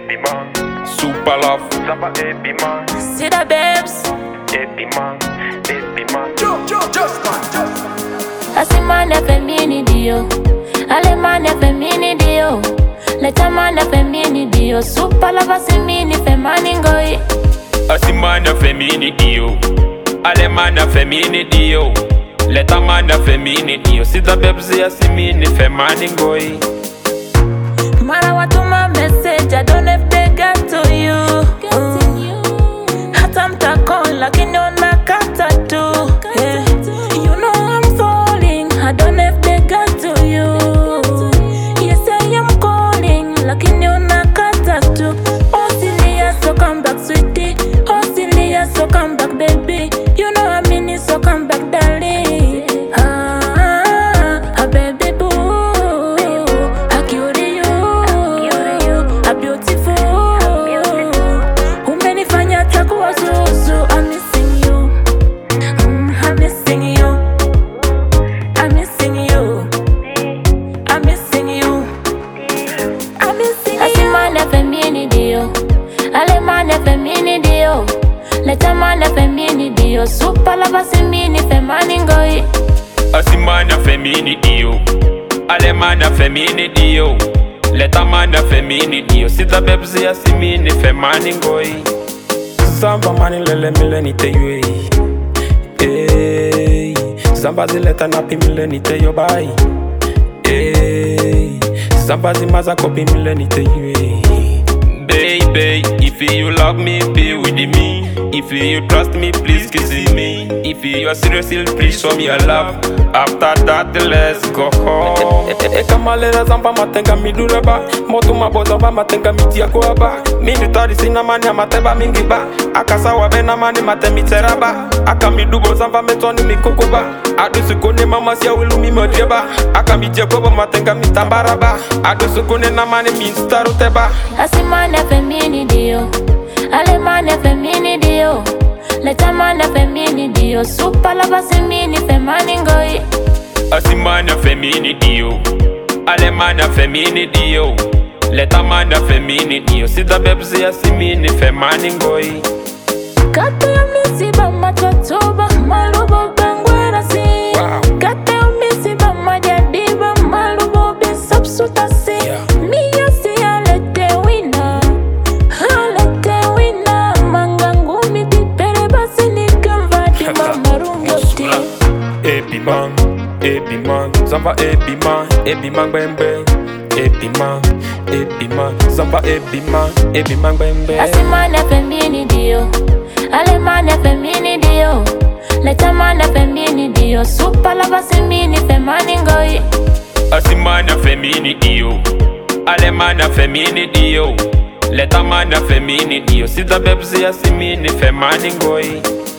baby man. Super love. Samba baby man. See the babes. Baby man. Baby man. Just man. Asimane femini dio. Alemane femini dio. Letamane femini dio. Super love asimini femani ngoi. Asimane femini dio. Alemane femini dio. Letamane femini dio. Sida bebzi asimini femani ngoi. Mara watuma message, I don't know if they got to you. Hata mtakon lakini unakata tu. Yeah. You know I'm falling, I don't know if they got to you. You say I'm calling lakini unakata tu. Oh Celia, so come back sweetie. Oh Celia, so come back baby. You know I mean it, so come back darling. Baby boo, how cute are you? How beautiful. Umenifanya takuwa zuzu. I'm missing you. I'm missing you. I'm missing you. I'm missing you. I'm missing you. Asimane femini dio. Alemane femini dio. Letamane femini dio. Super love asimini femani ngoi. Asimane femini dio. Alemane femini dio. Letamane femini dio. Sida bebzi asimini femani ngoi. Zamba mani lele mileni te yue. Ey, zamba zileta napi mileni te yobai. Ey, zamba zimaza kopi mileni te yue. Baby, if you love me, be with me. If you trust me, please kiss me. If you are serious, please show me your love. After that, let's go home. Kamalera zamba matenga midureba. Motu maboza matenga mitia kuaba. Mimi tari sina mani amateba mingi ba. Akasa wabena mani matemiteraba. Akamidubo zamba metoni mikukuba. Adusukone mama siya wilumi modjeba. Akamitia kobo matenga mitambaraba. Adusukone na mani minstaruteba. Asimane femini dio. Alemane femini dio. Letamane femini dio. Super love asimini femani ngoi. Asimane femini dio. Alemane femini dio. Letamane femini dio. Sida bebzi asimini femani ngoi. Kate ya misiba matotoba. Malubo bangwera si. Kate ya misiba majadiba. Malubo bisapsuta si. Miya si alete wina. Alete wina. Mangangumi dipere basi nikamvadi mamarungoti. Epi man, zamba epi man bembe. Epi man, zamba epi man bembe. Asimane femini dio. Alemane femini dio. Letamane femini dio. Super love asimini femani ngoi. Asimane femini dio. Alemane femini dio. Letamane femini dio. Sida bebzi asimini femani ngoi.